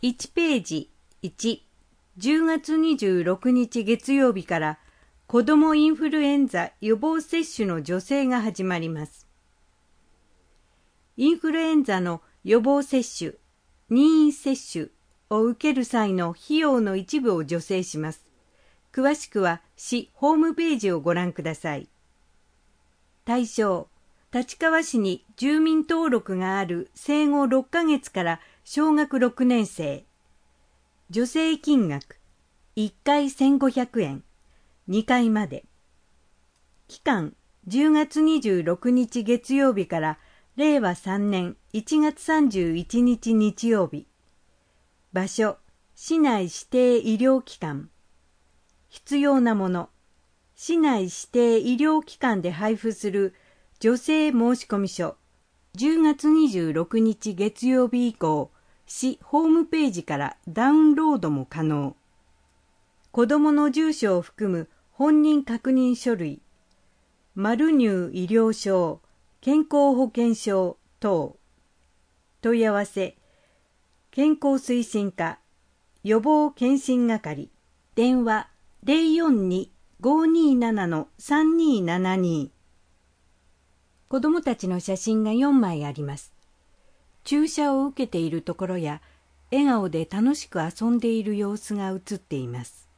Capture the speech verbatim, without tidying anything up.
いちページいち、じゅうがつにじゅうろくにち月曜日から子どもインフルエンザ予防接種の助成が始まります。インフルエンザの予防接種、任意接種を受ける際の費用の一部を助成します。詳しくは市ホームページをご覧ください。対象、立川市に住民登録がある生後ろっかげつから小学ろくねん生。助成金額、いっかいせんごひゃくえん、にかいまで。期間、じゅうがつにじゅうろくにち月曜日かられいわさんねんいちがつさんじゅういちにち日曜日。場所、市内指定医療機関。必要なもの、市内指定医療機関で配布する助成申込書、じゅうがつにじゅうろくにち月曜日以降、市ホームページからダウンロードも可能。子どもの住所を含む本人確認書類、マル入医療証、健康保険証等。問い合わせ、健康推進課、予防検診係、電話ゼロよんに ごーにーなな さんにーななに。子どもたちの写真がよんまいあります。注射を受けているところや、笑顔で楽しく遊んでいる様子が写っています。